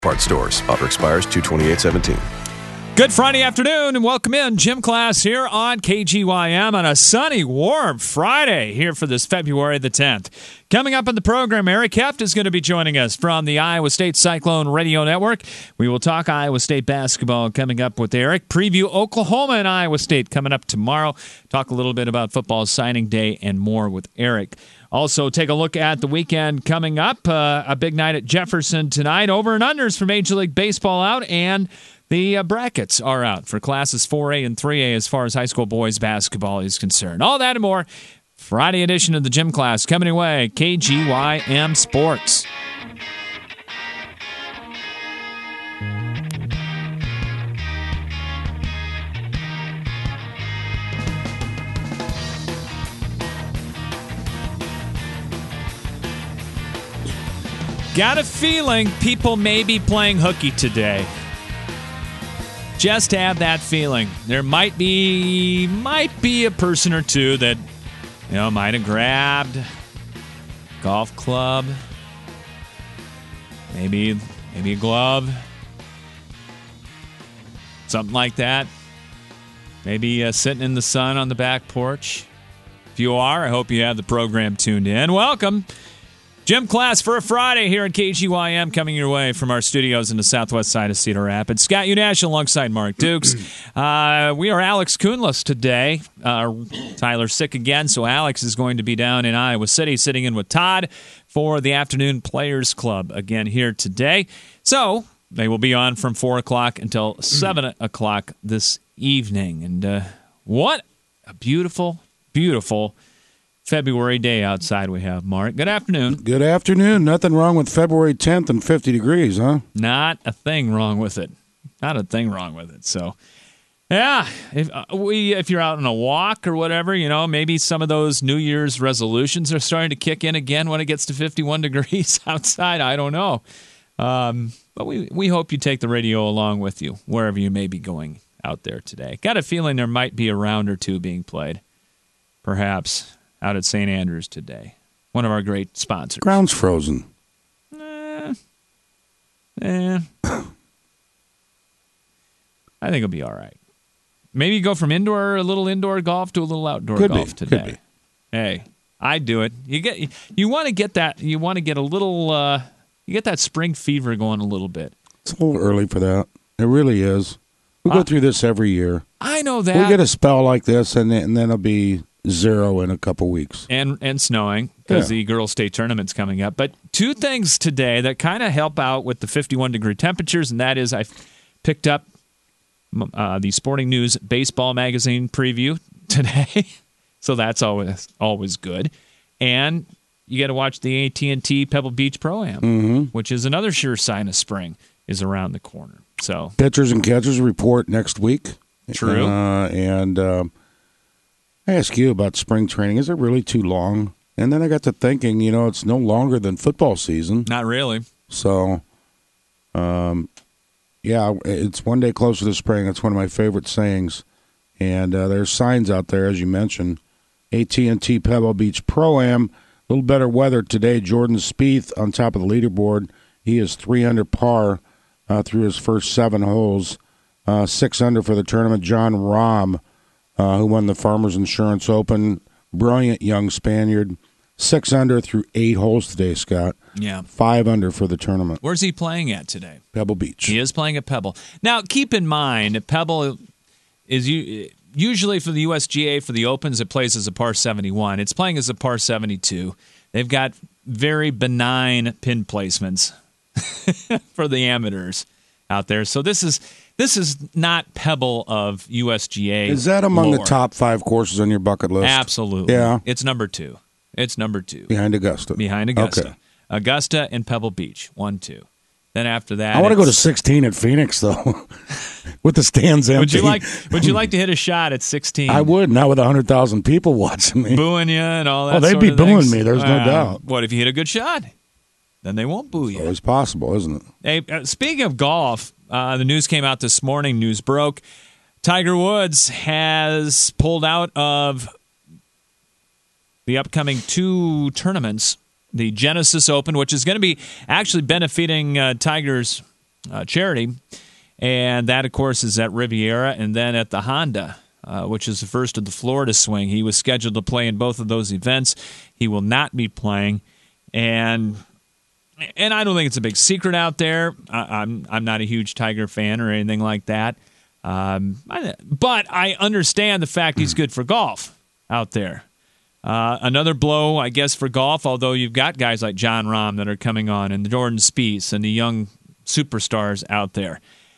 Parts stores. Offer expires 2/28/17. Good Friday afternoon and welcome in. Gym Class here on KGYM on a sunny, warm Friday here for this February the 10th. Coming up on the program, Eric Heft is going to be joining us from the Iowa State Cyclone Radio Network. We will talk Iowa State basketball coming up with Eric. Preview Oklahoma and Iowa State coming up tomorrow. Talk a little bit about football signing day and more with Eric. Also, take a look at the weekend coming up. A big night at Jefferson tonight. Over and unders for Major League Baseball out, and the brackets are out for classes 4A and 3A as far as high school boys basketball is concerned. All that and more. Friday edition of the Gym Class coming your way. KGYM Sports. Got a feeling people may be playing hooky today. Just have that feeling. There might be a person or two that might have grabbed a golf club, maybe a glove, something like that. Maybe sitting in the sun on the back porch. If you are, I hope you have the program tuned in. Welcome. Gym Class for a Friday here at KGYM, coming your way from our studios in the southwest side of Cedar Rapids. Scott Unash alongside Mark Dukes. We are Alex Kuhnless today. Tyler's sick again, so Alex is going to be down in Iowa City sitting in with Todd for the Afternoon Players Club again here today. So they will be on from 4 o'clock until 7 o'clock this evening. And what a beautiful, beautiful February day outside we have, Mark. Good afternoon. Good afternoon. Nothing wrong with February 10th and 50 degrees, huh? Not a thing wrong with it. Not a thing wrong with it. So, yeah, if you're out on a walk or whatever, maybe some of those New Year's resolutions are starting to kick in again when it gets to 51 degrees outside. I don't know. But we hope you take the radio along with you wherever you may be going out there today. Got a feeling there might be a round or two being played, perhaps, out at St. Andrews today. One of our great sponsors. Ground's frozen. I think it'll be all right. Maybe go from a little indoor golf to a little outdoor golf today. Could be. Hey, I'd do it. You want to get that. You want to get a little. You get that spring fever going a little bit. It's a little early for that. It really is. We go through this every year. I know that. We get a spell like this, and then it'll be 0 in a couple weeks. And snowing, because the girls' state tournament's coming up. But two things today that kind of help out with the 51-degree temperatures, and that is I picked up the Sporting News Baseball Magazine preview today, so that's always good. And you got to watch the AT&T Pebble Beach Pro-Am, which is another sure sign of spring is around the corner. So pitchers and catchers report next week. True. I ask you about spring training. Is it really too long? And then I got to thinking, it's no longer than football season. Not really. So, it's one day closer to spring. That's one of my favorite sayings. And there's signs out there, as you mentioned. AT&T Pebble Beach Pro-Am. A little better weather today. Jordan Spieth on top of the leaderboard. He is 3 under par through his first 7 holes. 6 under for the tournament. John Rahm, who won the Farmers Insurance Open. Brilliant young Spaniard. 6 under through 8 holes today, Scott. Yeah. 5 under for the tournament. Where's he playing at today? Pebble Beach. He is playing at Pebble. Now, keep in mind, Pebble is usually for the USGA, for the Opens, it plays as a par 71. It's playing as a par 72. They've got very benign pin placements for the amateurs out there. So this is not Pebble of USGA. Is that among lore. the top 5 courses on your bucket list? Absolutely. Yeah. It's number 2. Behind Augusta. Okay. Augusta and Pebble Beach, 1, 2. Then after that, I want to go to 16 at Phoenix though, with the stands empty. Would you like to hit a shot at 16? I would, not with 100,000 people watching me, booing you and all that. Oh, they'd sort be of booing things. me. There's no doubt. What if you hit a good shot? Then they won't boo you. It's always possible, isn't Hey, it? speaking of golf, the news came out this morning. News broke. Tiger Woods has pulled out of the upcoming 2 tournaments. The Genesis Open, which is going to be actually benefiting Tiger's charity. And that, of course, is at Riviera and then at the Honda, which is the first of the Florida swing. He was scheduled to play in both of those events. He will not be playing. And I don't think it's a big secret out there. I'm not a huge Tiger fan or anything like that. But I understand the fact he's good for golf out there. Another blow, I guess, for golf, although you've got guys like Jon Rahm that are coming on and the Jordan Spieth and the young superstars out there.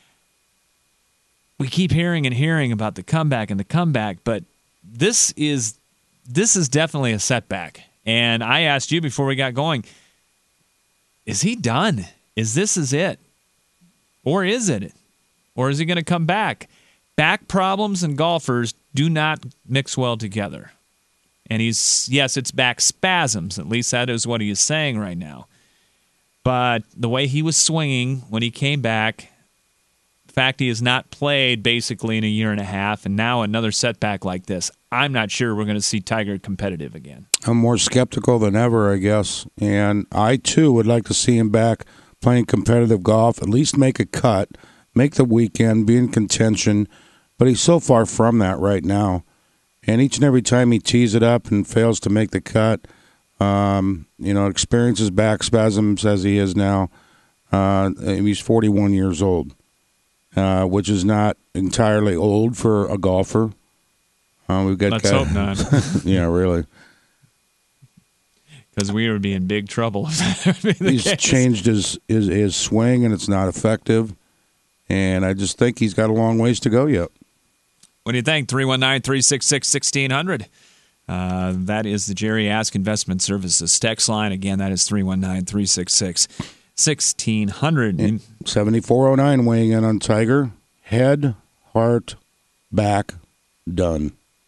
We keep hearing about the comeback, but this is definitely a setback. And I asked you before we got going, is he done? Is it? Or is it? Or is he going to come back? Back problems and golfers do not mix well together. And it's back spasms. At least that is what he is saying right now. But the way he was swinging when he came back, the fact he has not played basically in a year and a half, and now another setback like this, I'm not sure we're going to see Tiger competitive again. I'm more skeptical than ever, I guess. And I, too, would like to see him back playing competitive golf, at least make a cut, make the weekend, be in contention. But he's so far from that right now. And each and every time he tees it up and fails to make the cut, experiences back spasms as he is now. He's 41 years old, which is not entirely old for a golfer. Let's hope not. Yeah, really. Because we would be in big trouble if that would be the He's case. changed his swing, and it's not effective. And I just think he's got a long ways to go yet. What do you think? 319-366-1600. That is the Jerry Ask Investment Services text line. Again, that is 319-366-1600. 7409 weighing in on Tiger. Head, heart, back, done.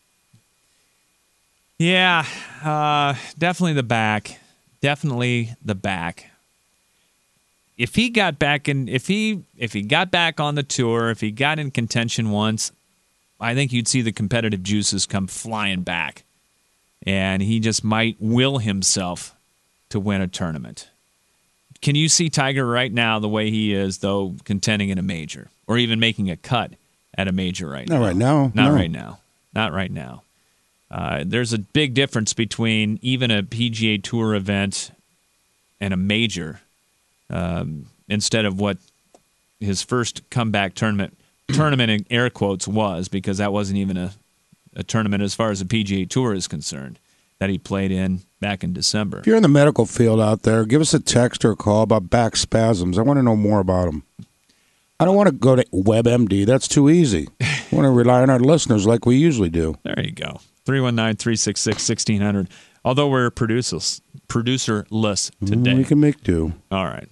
Yeah, definitely the back. Definitely the back. If he got back if he got back on the tour, if he got in contention once, I think you'd see the competitive juices come flying back. And he just might will himself to win a tournament. Can you see Tiger right now the way he is, though, contending in a major or even making a cut at a major right now? Not right now. Not right now. Not right now. There's a big difference between even a PGA Tour event and a major instead of what his first comeback tournament in air quotes was, because that wasn't even a tournament as far as the PGA Tour is concerned that he played in back in December. If you're in the medical field out there, give us a text or a call about back spasms. I want to know more about them. I don't want to go to WebMD. That's too easy. I want to rely on our listeners like we usually do. There you go. 319-366-1600. Although we're producerless today. We can make do. All right.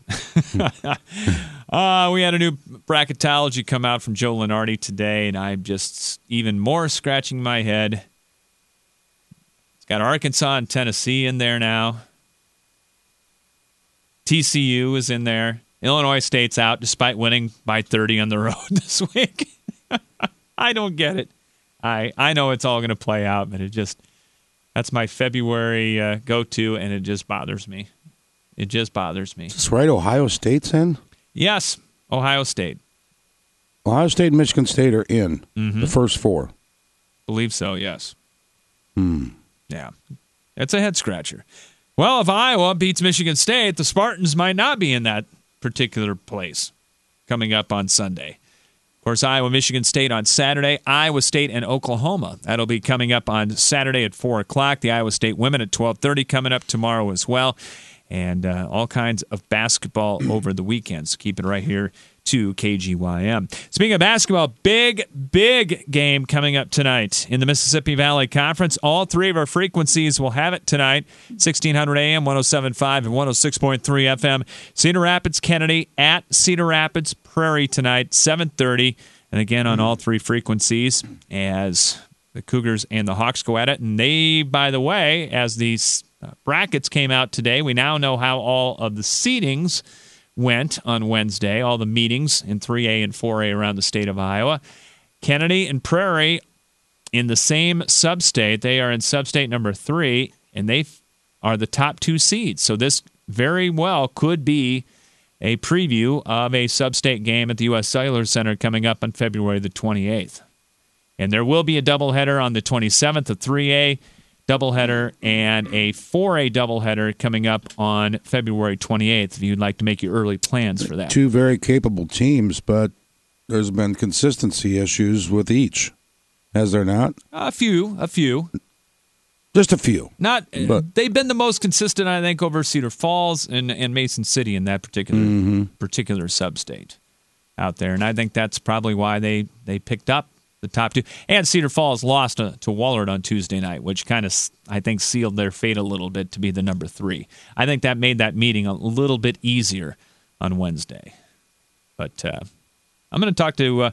We had a new bracketology come out from Joe Lunardi today, and I'm just even more scratching my head. It's got Arkansas and Tennessee in there now. TCU is in there. Illinois State's out despite winning by 30 on the road this week. I don't get it. I know it's all going to play out, but that's my February go-to, and it just bothers me. It just bothers me. Is this right? Ohio State's in? Yes, Ohio State. Ohio State and Michigan State are in the first four. Believe so, yes. Yeah. It's a head-scratcher. Well, if Iowa beats Michigan State, the Spartans might not be in that particular place coming up on Sunday. Of course, Iowa, Michigan State on Saturday. Iowa State and Oklahoma. That'll be coming up on Saturday at 4 o'clock. The Iowa State women at 12:30 coming up tomorrow as well. And all kinds of basketball over the weekend. So keep it right here to KGYM. Speaking of basketball, big game coming up tonight in the Mississippi Valley Conference. All three of our frequencies will have it tonight. 1600 AM, 107.5 and 106.3 FM. Cedar Rapids, Kennedy at Cedar Rapids, Prairie tonight, 7:30. And again on all three frequencies as the Cougars and the Hawks go at it. And they, by the way, as these brackets came out today, we now know how all of the seedings went on Wednesday, all the meetings in 3A and 4A around the state of Iowa. Kennedy and Prairie in the same sub-state. They are in sub-state number 3, and they are the top two seeds. So this very well could be a preview of a sub-state game at the U.S. Cellular Center coming up on February the 28th. And there will be a doubleheader on the 27th, a 3A doubleheader, and a 4A doubleheader coming up on February 28th, if you'd like to make your early plans for that. Two very capable teams, but there's been consistency issues with each. Has there not? A few. Just a few. They've been the most consistent, I think, over Cedar Falls and Mason City in that particular sub-state out there. And I think that's probably why they picked up the top two. And Cedar Falls lost to Wahlert on Tuesday night, which kind of, I think, sealed their fate a little bit to be the number 3. I think that made that meeting a little bit easier on Wednesday. But I'm going to talk to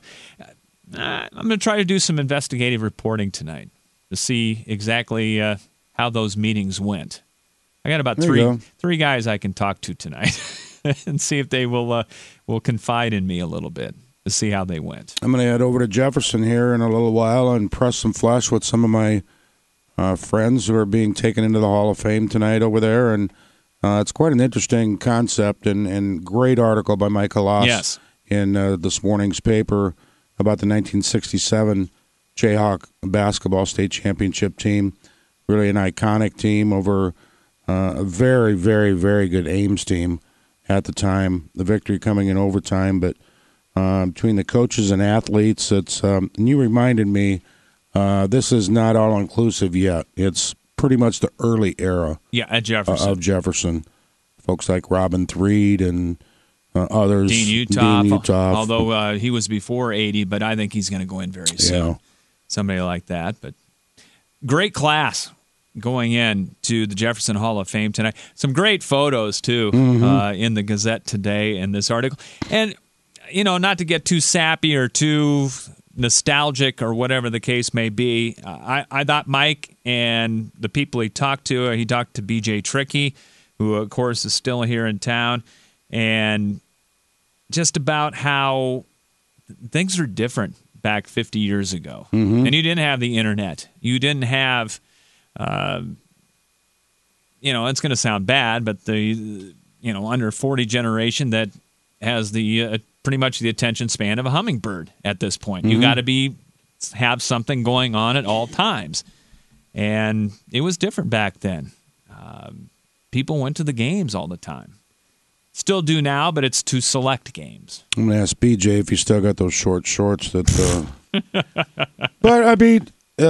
I'm going to try to do some investigative reporting tonight to see exactly how those meetings went. I got about three guys I can talk to tonight and see if they will confide in me a little bit to see how they went. I'm going to head over to Jefferson here in a little while and press some flesh with some of my friends who are being taken into the Hall of Fame tonight over there. And it's quite an interesting concept and great article by Mike Halas in this morning's paper about the 1967 Jayhawk basketball state championship team. Really an iconic team over a very, very, very good Ames team at the time. The victory coming in overtime, but between the coaches and athletes, it's and you reminded me, this is not all-inclusive yet. It's pretty much the early era at Jefferson. Of Jefferson. Folks like Robin Threed and others. Dean Uthoff. Although he was before 80, but I think he's going to go in very soon. Yeah. Somebody like that. But great class going in to the Jefferson Hall of Fame tonight. Some great photos, too, in the Gazette today in this article. And, not to get too sappy or too nostalgic or whatever the case may be, I thought Mike and the people he talked to B.J. Trickey, who, of course, is still here in town, and just about how things are different back 50 years ago. And you didn't have the internet. You didn't have, it's going to sound bad, but the, under 40 generation that has the pretty much the attention span of a hummingbird at this point. You got to have something going on at all times. And it was different back then. People went to the games all the time. Still do now, but it's to select games. I'm going to ask BJ if he's still got those short shorts that. But I mean,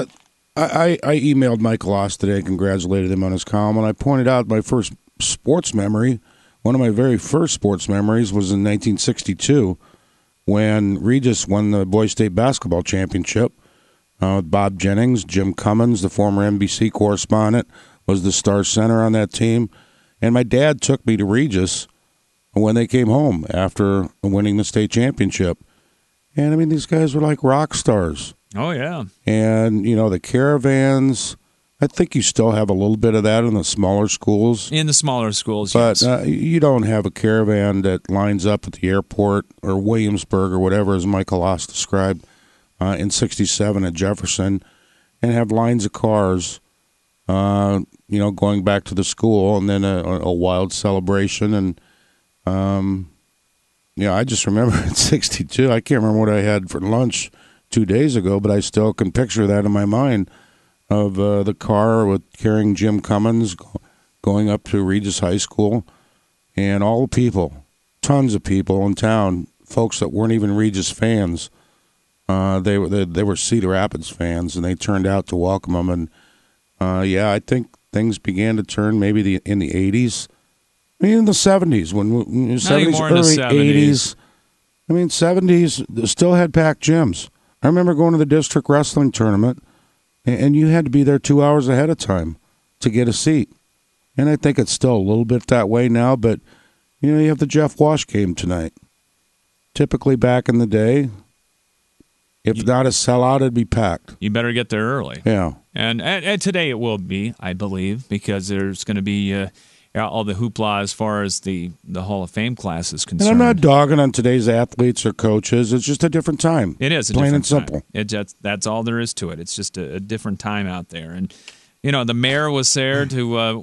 I emailed Mike Halas today, congratulated him on his column, and I pointed out my first sports memory. One of my very first sports memories was in 1962 when Regis won the Boys State basketball championship. Bob Jennings, Jim Cummins, the former NBC correspondent, was the star center on that team, and my dad took me to Regis when they came home after winning the state championship. And, I mean, these guys were like rock stars. Oh, yeah. And, the caravans, I think you still have a little bit of that in the smaller schools. In the smaller schools, but, yes. You don't have a caravan that lines up at the airport or Williamsburg or whatever, as Mike Halas described, in 67 at Jefferson, and have lines of cars, going back to the school, and then a wild celebration. And, I just remember at 62, I can't remember what I had for lunch 2 days ago, but I still can picture that in my mind of the car with carrying Jim Cummins going up to Regis High School, and all the people, tons of people in town, folks that weren't even Regis fans. They were Cedar Rapids fans, and they turned out to welcome them. And I think things began to turn maybe in the 80s. I mean, in the 70s, early 80s. I mean, 70s still had packed gyms. I remember going to the district wrestling tournament, and you had to be there 2 hours ahead of time to get a seat. And I think it's still a little bit that way now, but, you have the Jeff Walsh game tonight. Typically back in the day, if not a sellout, it'd be packed. You better get there early. Yeah. And today it will be, I believe, because there's going to be all the hoopla as far as the Hall of Fame class is concerned. And I'm not dogging on today's athletes or coaches. It's just a different time. It is a plain and different simple. That's all there is to it. It's just a different time out there. And, the mayor was there to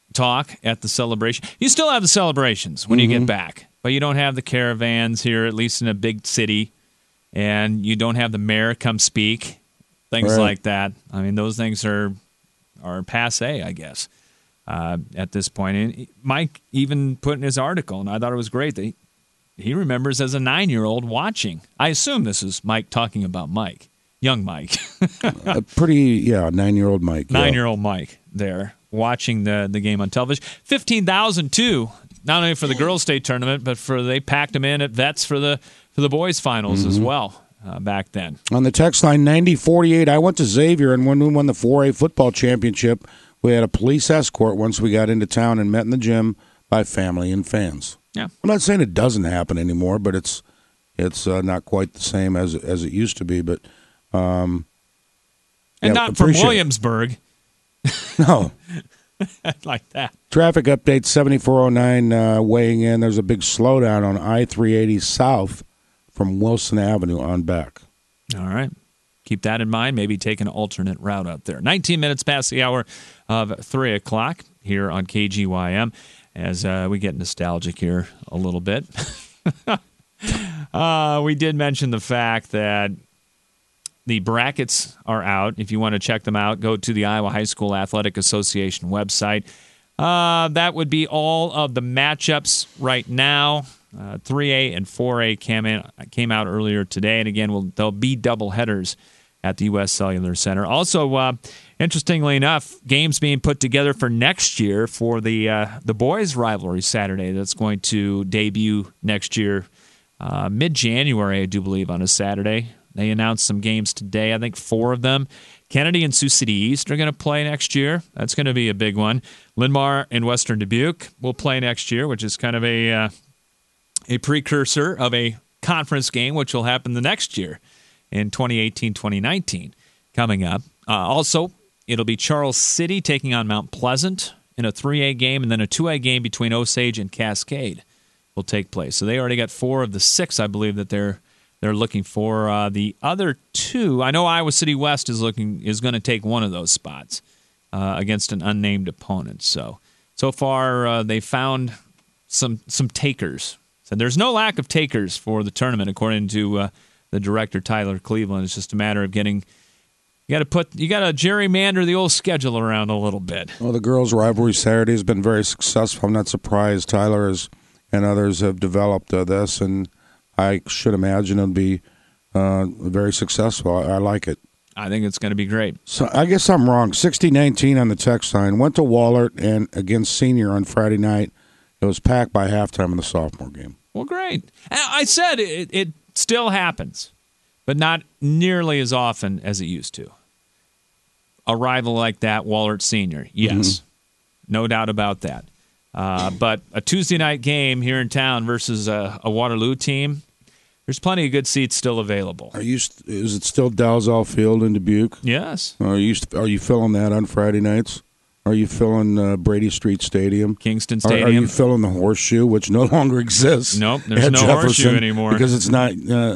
talk at the celebration. You still have the celebrations when you get back, but you don't have the caravans here, at least in a big city, and you don't have the mayor come speak, things like that. I mean, those things are passé, I guess, at this point. And Mike even put in his article, and I thought it was great, that he remembers as a 9-year-old watching. I assume this is Mike talking about Mike, young Mike. 9-year-old Mike. 9-year-old Mike there watching the game on television. 15,000 too, not only for the girls' state tournament, but they packed them in at Vets for the boys' finals as well back then. On the text line 9048, I went to Xavier, and when we won the 4A football championship, we had a police escort once we got into town and met in the gym by family and fans. Yeah, I'm not saying it doesn't happen anymore, but it's not quite the same as it used to be. But and not from Williamsburg. No. Like that. Traffic update 7409 weighing in. There's a big slowdown on I-380 south from Wilson Avenue on back. All right. Keep that in mind. Maybe take an alternate route out there. 19 minutes past the hour of 3 o'clock here on KGYM as we get nostalgic here a little bit. We did mention the fact that the brackets are out. If you want to check them out, go to the Iowa High School Athletic Association website. That would be all of the matchups right now. 3A and 4A came out earlier today. And again, there'll be double headers at the U.S. Cellular Center. Also, interestingly enough, games being put together for next year for the boys' rivalry Saturday that's going to debut next year, mid-January, I do believe, on a Saturday. They announced some games today, I think 4 of them. Kennedy and Sioux City East are going to play next year. That's going to be a big one. Linn-Mar and Western Dubuque will play next year, which is kind of a precursor of a conference game, which will happen the next year in 2018-2019 coming up. Also, it'll be Charles City taking on Mount Pleasant in a 3A game, and then a 2A game between Osage and Cascade will take place. So they already got 4 of the 6, I believe, that they're looking for. The other 2, I know Iowa City West is going to take one of those spots against an unnamed opponent. So far they found some takers. So there's no lack of takers for the tournament, according to the director Tyler Cleveland. It's just a matter of getting. You got to gerrymander the old schedule around a little bit. Well, the girls' rivalry Saturday has been very successful. I'm not surprised Tyler and others have developed this, and I should imagine it'll be very successful. I like it. I think it's going to be great. So I guess I'm wrong. 60-19 on the text line. Went to Wahlert and against Senior on Friday night. It was packed by halftime in the sophomore game. Well, great. I said it still happens, but not nearly as often as it used to. A rival like that, Wahlert Senior, yes, no doubt about that. But a Tuesday night game here in town versus a Waterloo team, there's plenty of good seats still available. Is it still Dalzell Field in Dubuque? Yes. Are you filling that on Friday nights? Are you filling Brady Street Stadium? Kingston Stadium? Are you filling the Horseshoe, which no longer exists? Nope, there's no Horseshoe anymore. Because it's not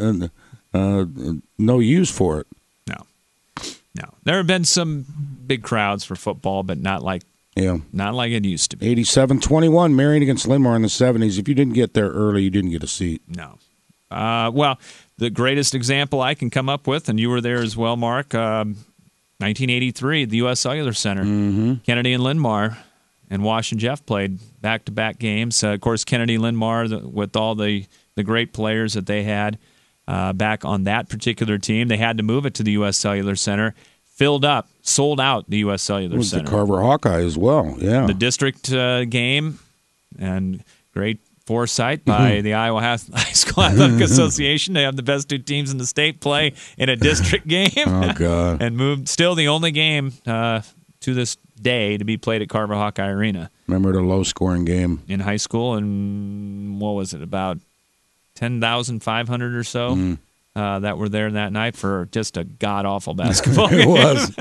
no use for it. No. There have been some big crowds for football, but not like it used to be. 87-21, Marion against Linn-Mar in the 70s. If you didn't get there early, you didn't get a seat. No. Well, the greatest example I can come up with, and you were there as well, Mark, 1983, the U.S. Cellular Center. Kennedy and Linn-Mar and Wash and Jeff played back-to-back games. Of course, Kennedy and Linn-Mar, with all the great players that they had back on that particular team, they had to move it to the U.S. Cellular Center. Filled up, sold out the U.S. Cellular Center. The Carver Hawkeye as well, yeah. The district game, and great foresight by the Iowa High School Athletic Association. They have the best 2 teams in the state play in a district game. Oh, God. And moved, still the only game to this day to be played at Carver Hawkeye Arena. Remember the low-scoring game? In high school, and what was it, about 10,500 or so? That were there that night for just a god-awful basketball game. It was.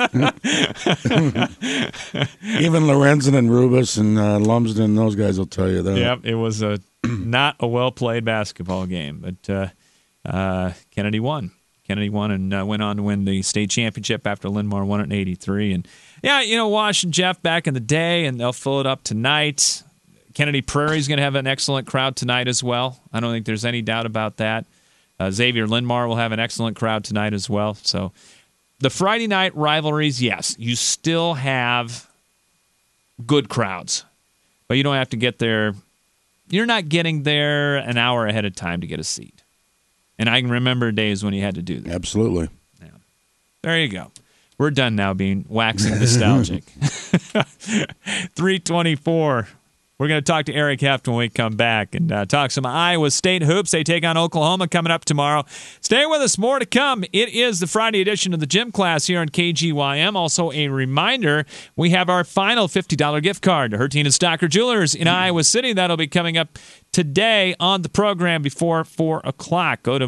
Even Lorenzen and Rubus and Lumsden, those guys will tell you that. Yep, it was not a well-played basketball game, but Kennedy won. Kennedy won and went on to win the state championship after Linn-Mar won it in '83. And yeah, Wash and Jeff back in the day, and they'll fill it up tonight. Kennedy Prairie's going to have an excellent crowd tonight as well. I don't think there's any doubt about that. Xavier Linn-Mar will have an excellent crowd tonight as well. So the Friday night rivalries, yes, you still have good crowds, but you don't have to get there. You're not getting there an hour ahead of time to get a seat. And I can remember days when you had to do that. Absolutely. Yeah. There you go. We're done now being waxing nostalgic. 3:24. We're going to talk to Eric Heft when we come back and talk some Iowa State hoops. They take on Oklahoma coming up tomorrow. Stay with us. More to come. It is the Friday edition of the Gym Class here on KGYM. Also, a reminder, we have our final $50 gift card to Hertine and Stocker Jewelers in Iowa City. That'll be coming up today on the program before 4 o'clock. Go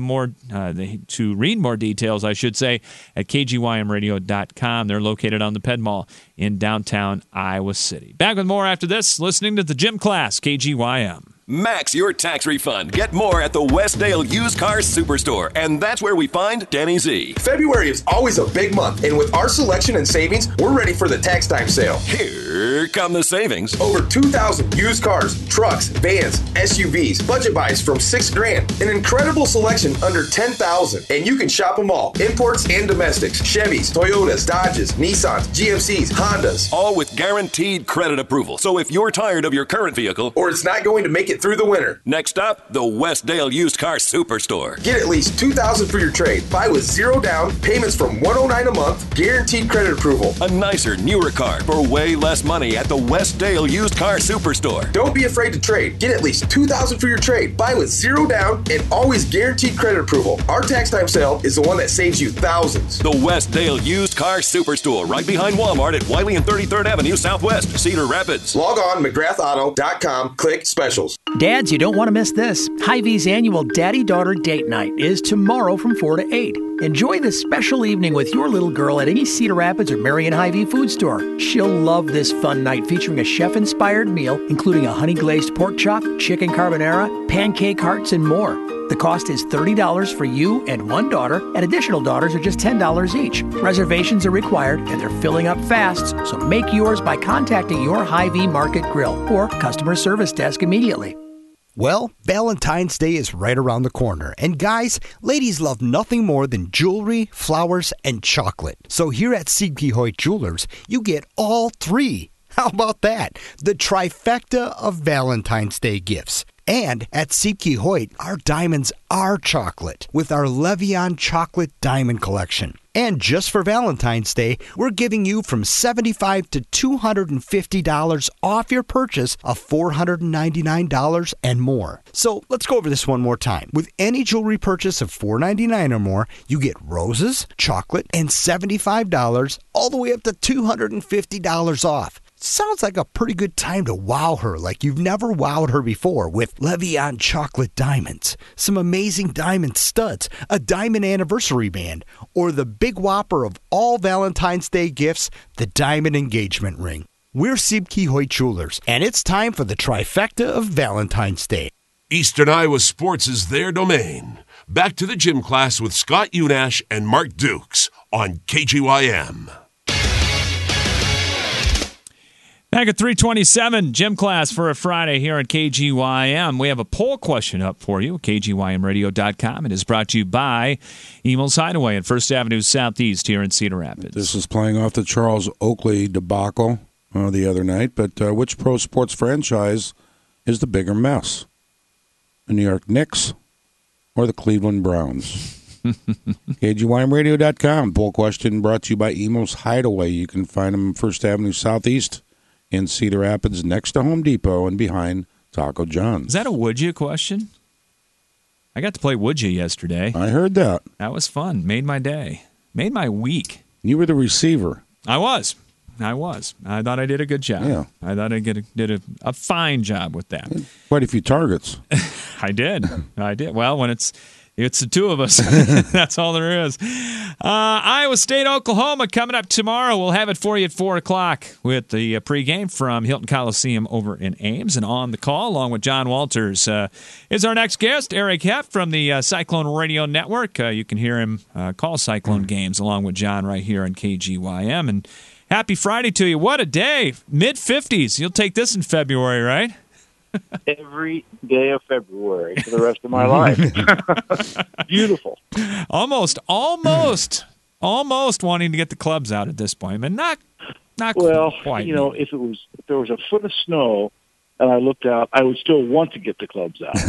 to read more details, I should say, at kgymradio.com. They're located on the Ped Mall in downtown Iowa City. Back with more after this, listening to the Gym Class, KGYM. Max your tax refund. Get more at the Westdale Used Cars Superstore. And that's where we find Danny Z. February is always a big month, and with our selection and savings, we're ready for the tax time sale. Here come the savings. Over 2,000 used cars, trucks, vans, SUVs, budget buys from $6,000. An incredible selection under $10,000, and you can shop them all. Imports and domestics, Chevys, Toyotas, Dodges, Nissans, GMCs, Hondas. All with guaranteed credit approval. So if you're tired of your current vehicle, or it's not going to make it through the winter. Next up, the Westdale Used Car Superstore. Get at least $2,000 for your trade. Buy with zero down, payments from $109 a month, guaranteed credit approval. A nicer, newer car for way less money at the Westdale Used Car Superstore. Don't be afraid to trade. Get at least $2,000 for your trade. Buy with zero down and always guaranteed credit approval. Our tax time sale is the one that saves you thousands. The Westdale Used Car Superstore, right behind Walmart at Wiley and 33rd Avenue Southwest, Cedar Rapids. Log on McGrathAuto.com, click specials. Dads, you don't want to miss this. Hy-Vee's annual Daddy-Daughter Date Night is tomorrow from 4 to 8. Enjoy this special evening with your little girl at any Cedar Rapids or Marion Hy-Vee food store. She'll love this fun night featuring a chef-inspired meal, including a honey-glazed pork chop, chicken carbonara, pancake hearts, and more. The cost is $30 for you and one daughter, and additional daughters are just $10 each. Reservations are required, and they're filling up fast, so make yours by contacting your Hy-Vee Market Grill or customer service desk immediately. Well, Valentine's Day is right around the corner, and guys, ladies love nothing more than jewelry, flowers, and chocolate. So here at Siebke Hoyt Jewelers, you get all three. How about that? The trifecta of Valentine's Day gifts. And at Siebke Hoyt, our diamonds are chocolate with our Levion Chocolate Diamond Collection. And just for Valentine's Day, we're giving you from $75 to $250 off your purchase of $499 and more. So let's go over this one more time. With any jewelry purchase of $499 or more, you get roses, chocolate, and $75 all the way up to $250 off. Sounds like a pretty good time to wow her like you've never wowed her before with Levion Chocolate Diamonds, some amazing diamond studs, a diamond anniversary band, or the big whopper of all Valentine's Day gifts, the diamond engagement ring. We're Siebke Hoyt Jewelers, and it's time for the trifecta of Valentine's Day. Eastern Iowa sports is their domain. Back to the Gym Class with Scott Unash and Mark Dukes on KGYM. Back at 3:27, Gym Class for a Friday here at KGYM. We have a poll question up for you at kgymradio.com. It is brought to you by Emil's Hideaway at First Avenue Southeast here in Cedar Rapids. This is playing off the Charles Oakley debacle the other night, but which pro sports franchise is the bigger mess? The New York Knicks or the Cleveland Browns? KGYMradio.com. Poll question brought to you by Emil's Hideaway. You can find them First Avenue Southeast in Cedar Rapids, next to Home Depot and behind Taco John's. Is that a would you question? I got to play would you yesterday. I heard that. That was fun. Made my day. Made my week. You were the receiver. I was. I thought I did a good job. Yeah. I thought I did a fine job with that. Quite a few targets. I did. Well, when it's It's the two of us. That's all there is. Iowa State, Oklahoma coming up tomorrow. We'll have it for you at 4 o'clock with the pregame from Hilton Coliseum over in Ames. And on the call, along with John Walters, is our next guest, Eric Heft from the Cyclone Radio Network. You can hear him call Cyclone games along with John right here on KGYM. And happy Friday to you. What a day. Mid-50s. You'll take this in February, right? Every day of February for the rest of my life. Beautiful. Almost wanting to get the clubs out at this point, but not well, quite. You know, if there was a foot of snow and I looked out, I would still want to get the clubs out.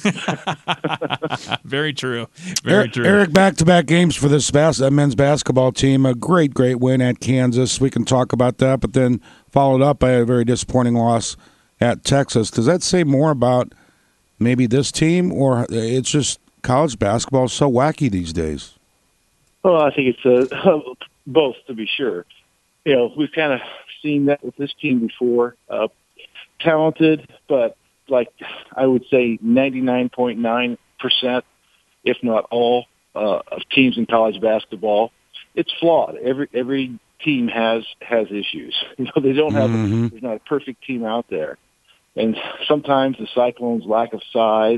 Very true. Very true. Eric, back-to-back games for this men's basketball team. A great win at Kansas. We can talk about that, but then followed up by a very disappointing loss at Texas. Does that say more about maybe this team, or it's just college basketball is so wacky these days? Well, I think it's both, to be sure. You know, we've kind of seen that with this team before. Talented, but like I would say 99.9%, if not all, of teams in college basketball, it's flawed. Every team has issues. You know, they don't have there's not a perfect team out there. And sometimes the Cyclones' lack of size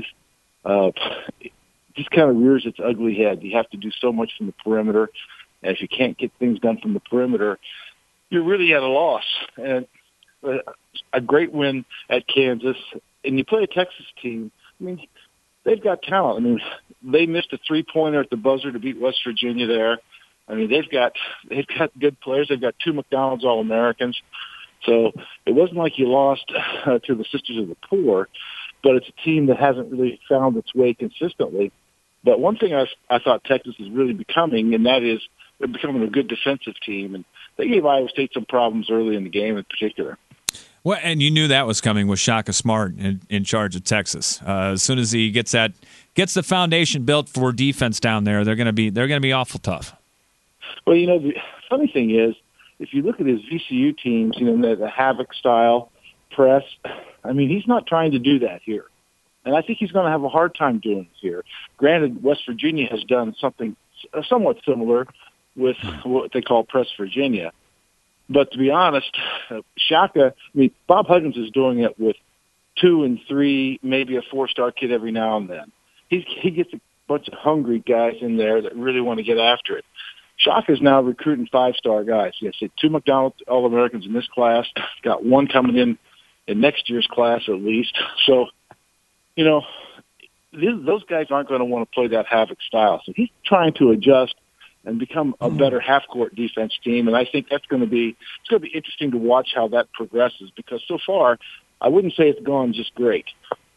just kind of rears its ugly head. You have to do so much from the perimeter. And if you can't get things done from the perimeter, you're really at a loss. And a great win at Kansas. And you play a Texas team, I mean, they've got talent. I mean, they missed a three-pointer at the buzzer to beat West Virginia there. I mean, they've got good players. They've got two McDonald's All-Americans. So it wasn't like you lost to the Sisters of the Poor, but it's a team that hasn't really found its way consistently. But one thing I thought Texas is really becoming, and that is they're becoming a good defensive team. And they gave Iowa State some problems early in the game in particular. Well, and you knew that was coming with Shaka Smart in charge of Texas. As soon as he gets the foundation built for defense down there, they're going to be awful tough. Well, you know, the funny thing is, if you look at his VCU teams, you know, the Havoc style press, I mean, he's not trying to do that here. And I think he's going to have a hard time doing it here. Granted, West Virginia has done something somewhat similar with what they call Press Virginia. But to be honest, Shaka, I mean, Bob Huggins is doing it with 2 and 3, maybe a 4-star kid every now and then. He gets a bunch of hungry guys in there that really want to get after it. Shaka's now recruiting 5-star guys. He has 2 McDonald's All-Americans in this class. Got 1 coming in next year's class at least. So, you know, those guys aren't going to want to play that Havoc style. So he's trying to adjust and become a better half-court defense team. And I think it's going to be interesting to watch how that progresses, because so far I wouldn't say it's gone just great.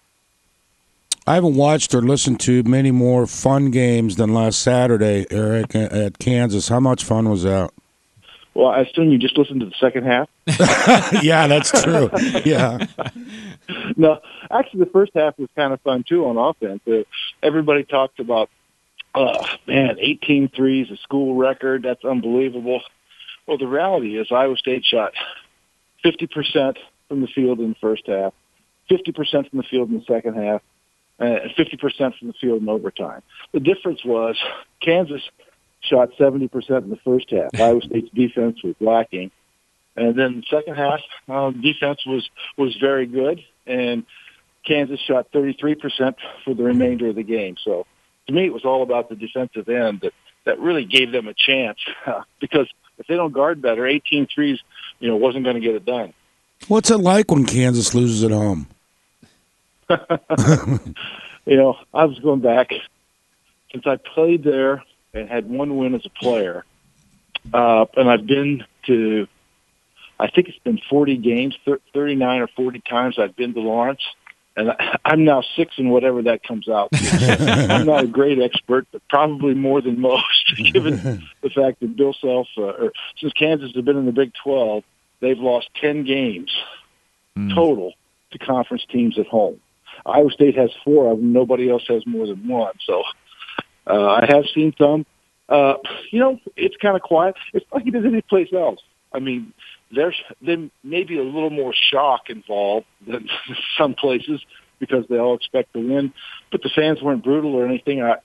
I haven't watched or listened to many more fun games than last Saturday, Eric, at Kansas. How much fun was that? Well, I assume you just listened to the second half. Yeah, that's true. Yeah. No, actually, the first half was kind of fun, too, on offense. Everybody talked about, 18 threes, a school record. That's unbelievable. Well, the reality is Iowa State shot 50% from the field in the first half, 50% from the field in the second half, and 50% from the field in overtime. The difference was Kansas shot 70% in the first half. Iowa State's defense was lacking. And then the second half, defense was very good, and Kansas shot 33% for the remainder of the game. So to me, it was all about the defensive end that really gave them a chance, because if they don't guard better, 18 threes, wasn't going to get it done. What's it like when Kansas loses at home? I was going back since I played there and had one win as a player, and I've been to, I think it's been 40 games, 39 or 40 times I've been to Lawrence, and I'm now 6 in whatever that comes out to. I'm not a great expert, but probably more than most, given the fact that Bill Self, since Kansas has been in the Big 12, they've lost 10 games total to conference teams at home. Iowa State has 4 of them. Nobody else has more than 1. So I have seen some. It's kind of quiet. It's like it is any place else. I mean, there may be a little more shock involved than some places, because they all expect to win. But the fans weren't brutal or anything. I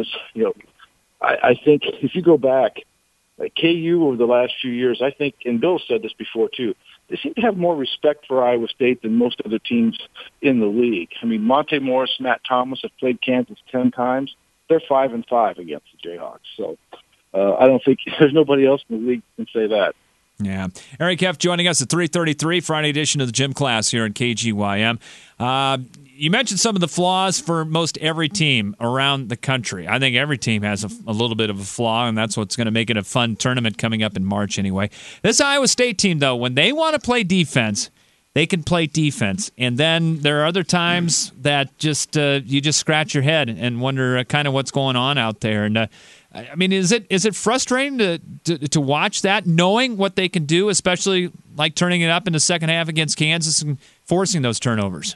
think if you go back, like KU over the last few years, I think, and Bill said this before too, they seem to have more respect for Iowa State than most other teams in the league. I mean, Monte Morris, Matt Thomas have played Kansas 10 times. They're 5-5 against the Jayhawks. So I don't think there's nobody else in the league that can say that. Yeah. Eric F. joining us at 3:33, Friday edition of the Gym Class here in KGYM. You mentioned some of the flaws for most every team around the country. I think every team has a little bit of a flaw, and that's what's going to make it a fun tournament coming up in March anyway. This Iowa State team, though, when they want to play defense, they can play defense. And then there are other times that just you just scratch your head and wonder kind of what's going on out there. And I mean, is it frustrating to watch that, knowing what they can do, especially like turning it up in the second half against Kansas and forcing those turnovers?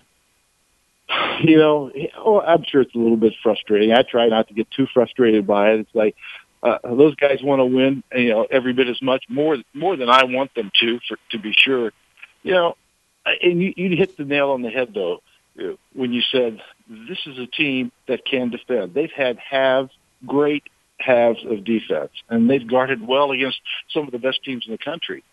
You know, I'm sure it's a little bit frustrating. I try not to get too frustrated by it. It's like those guys want to win, you know, every bit as much, more than I want them to be sure. You know, and you hit the nail on the head, though, when you said this is a team that can defend. They've had great halves of defense, and they've guarded well against some of the best teams in the country.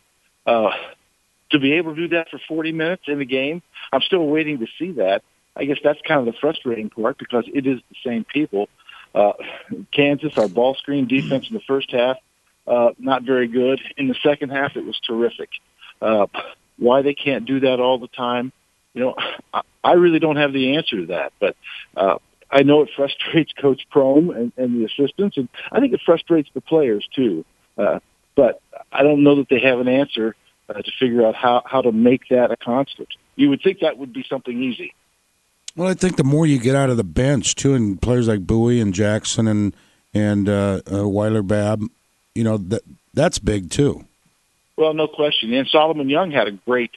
To be able to do that for 40 minutes in the game, I'm still waiting to see that. I guess that's kind of the frustrating part because it is the same people. Kansas, our ball screen defense in the first half, not very good. In the second half, it was terrific. Why they can't do that all the time, you know, I really don't have the answer to that. But I know it frustrates Coach Prohm and the assistants, and I think it frustrates the players too. But I don't know that they have an answer to figure out how to make that a constant. You would think that would be something easy. Well, I think the more you get out of the bench, too, and players like Bowie and Jackson and Weiler-Babb, you know, that's big, too. Well, no question. And Solomon Young had a great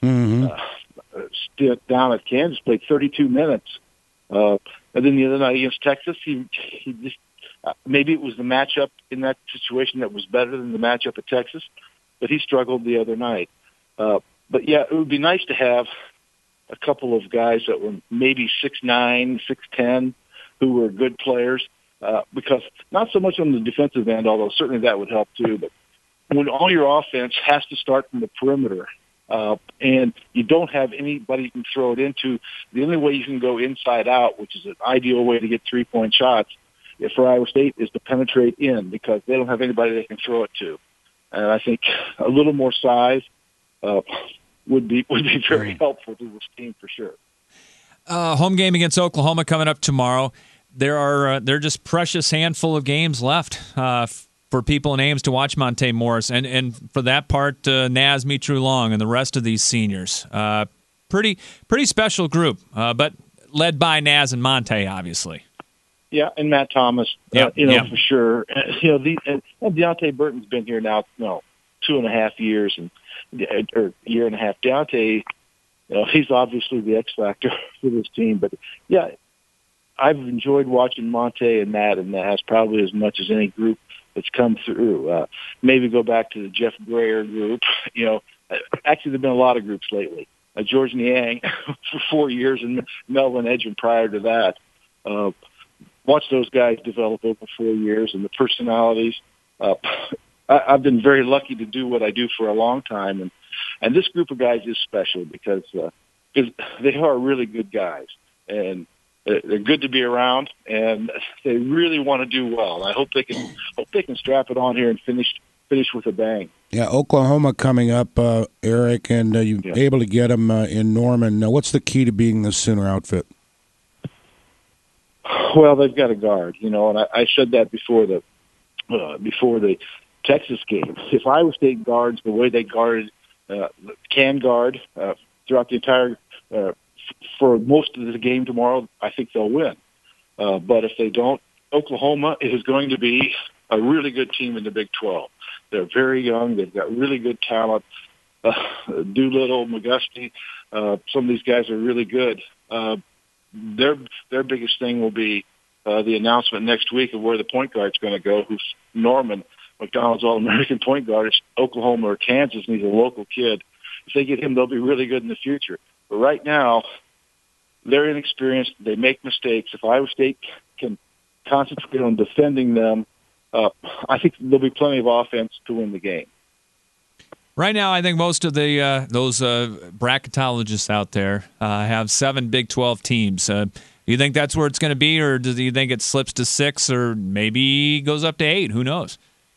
stint down at Kansas, played 32 minutes. And then the other night against Texas, he just maybe it was the matchup in that situation that was better than the matchup at Texas, but he struggled the other night. But, yeah, it would be nice to have a couple of guys that were maybe 6'9", 6'10", who were good players, because not so much on the defensive end, although certainly that would help too, but when all your offense has to start from the perimeter, and you don't have anybody you can throw it into, the only way you can go inside out, which is an ideal way to get three-point shots, for Iowa State, is to penetrate in because they don't have anybody they can throw it to. And I think a little more size would be very helpful to this team for sure. Home game against Oklahoma coming up tomorrow. There are just precious handful of games left for people in Ames to watch Monte Morris, and for that part, Naz Mitrou-Long and the rest of these seniors. Pretty special group, but led by Naz and Monte, obviously. Yeah, and Matt Thomas, for sure. And Deontay Burton's been here now, 2.5 years or year and a half. Deontay, he's obviously the X factor for this team. But yeah, I've enjoyed watching Monte and Matt and Naz probably as much as any group that's come through. Maybe go back to the Jeff Grayer group. Actually, there've been a lot of groups lately. George Niang for 4 years and Melvin Edgin prior to that. Watch those guys develop over 4 years and the personalities. I've been very lucky to do what I do for a long time, and this group of guys is special because they are really good guys, and they're good to be around, and they really want to do well. I hope they can strap it on here and finish with a bang. Yeah, Oklahoma coming up, Eric, and you're able to get them in Norman. What's the key to being the Sooner outfit? Well, they've got a guard, and I said that before the Texas game. If Iowa State guards the way they can guard throughout the entire for most of the game tomorrow, I think they'll win. But if they don't, Oklahoma is going to be a really good team in the Big 12. They're very young. They've got really good talent. Doolittle, McGusty, some of these guys are really good. Their biggest thing will be the announcement next week of where the point guard's going to go, who's Norman, McDonald's All-American point guard. It's Oklahoma or Kansas, and he's a local kid. If they get him, they'll be really good in the future. But right now, they're inexperienced. They make mistakes. If Iowa State can concentrate on defending them, I think there'll be plenty of offense to win the game. Right now, I think most of the those bracketologists out there have 7 Big 12 teams. You think that's where it's going to be, or do you think it slips to 6, or maybe goes up to 8? Who knows?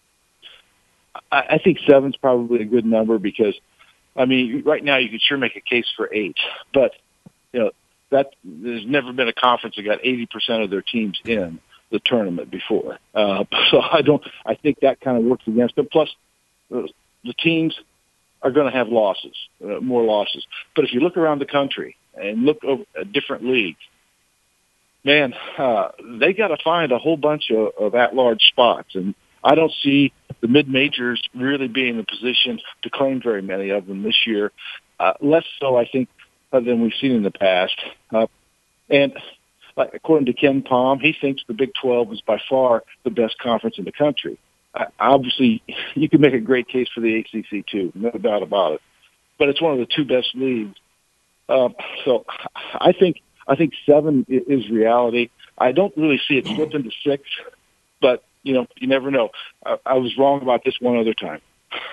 I think 7's probably a good number because, I mean, right now you could sure make a case for 8, but that there's never been a conference that got 80% of their teams in the tournament before. So I think that kind of works against them. Plus, the teams are going to have losses, more losses. But if you look around the country and look over at different leagues, man, they got to find a whole bunch of at-large spots. And I don't see the mid-majors really being in a position to claim very many of them this year. Less so, I think, than we've seen in the past. And according to Ken Palm, he thinks the Big 12 is by far the best conference in the country. Obviously, you can make a great case for the ACC too, no doubt about it. But it's one of the 2 best leagues. So I think 7 is reality. I don't really see it slipping to 6, but you never know. I was wrong about this one other time.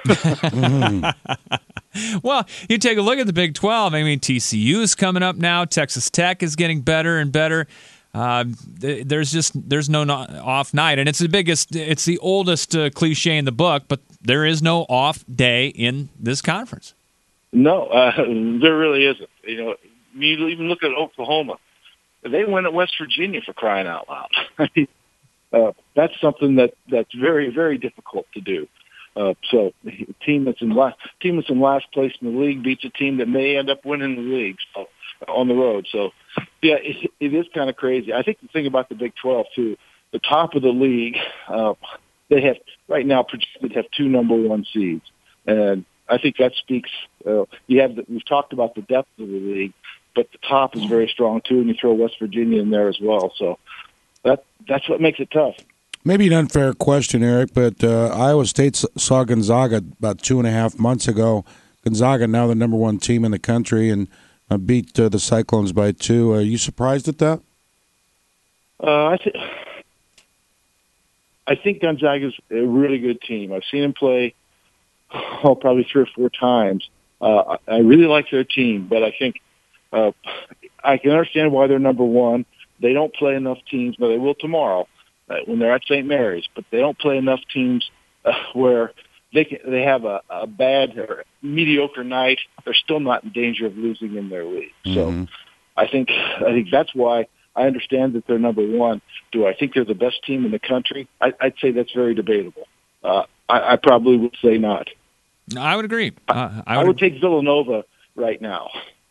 Well, you take a look at the Big 12. I mean, TCU is coming up now. Texas Tech is getting better and better. There's no off night, and it's the oldest cliche in the book, but there is no off day in this conference. No, there really isn't. You even look at Oklahoma. They went at West Virginia, for crying out loud. I mean, that's something that's very, very difficult to do. So a team that's in last place in the league beats a team that may end up winning the league on the road. So, yeah, it is kind of crazy. I think the thing about the Big 12 too, the top of the league, they have right now projected to have 2 number 1 seeds, and I think that speaks. We've talked about the depth of the league, but the top is very strong too, and you throw West Virginia in there as well. So that's what makes it tough. Maybe an unfair question, Eric, but Iowa State saw Gonzaga about 2.5 months ago. Gonzaga now the number 1 team in the country and beat the Cyclones by 2. Are you surprised at that? I think Gonzaga's a really good team. I've seen them play probably 3 or 4 times. I really like their team, but I think I can understand why they're number 1. They don't play enough teams. Now, they will tomorrow when they're at St. Mary's, but they don't play enough teams where they have a bad or mediocre night. They're still not in danger of losing in their league. So I think that's why I understand that they're number 1. Do I think they're the best team in the country? I'd say that's very debatable. I probably would say not. I would agree. I would take Villanova right now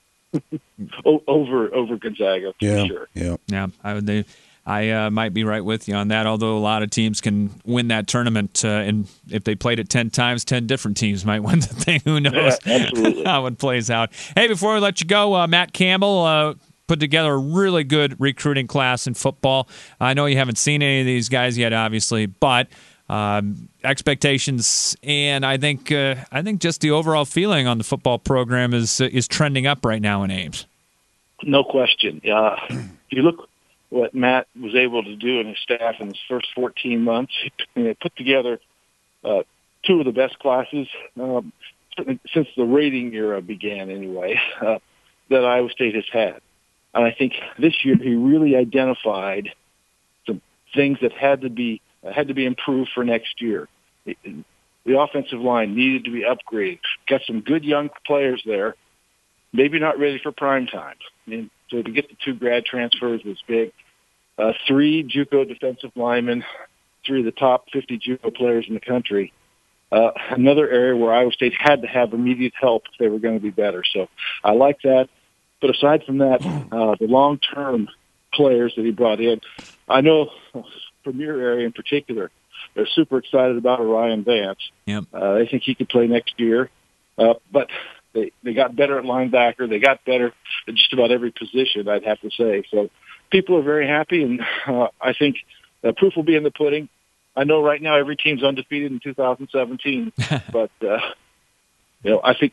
over Gonzaga for sure. Yeah. I might be right with you on that, although a lot of teams can win that tournament, and if they played it 10 times, 10 different teams might win the thing. Who knows how it plays out. Hey, before we let you go, Matt Campbell put together a really good recruiting class in football. I know you haven't seen any of these guys yet, obviously, but expectations and I think just the overall feeling on the football program is trending up right now in Ames. No question. If you look what Matt was able to do and his staff in his first 14 months, he put together 2 of the best classes since the rating era began anyway, that Iowa State has had. And I think this year he really identified some things that had to be improved for next year. The offensive line needed to be upgraded. Got some good young players there, maybe not ready for prime time. I mean, so to get the 2 grad transfers was big. 3 JUCO defensive linemen, 3 of the top 50 JUCO players in the country. Another area where Iowa State had to have immediate help if they were going to be better. So I like that. But aside from that, the long-term players that he brought in, I know from your area in particular, they're super excited about Orion Vance. Yep. They think he could play next year. But they got better at linebacker. They got better at just about every position, I'd have to say. So people are very happy, and I think the proof will be in the pudding. I know right now every team's undefeated in 2017, but I think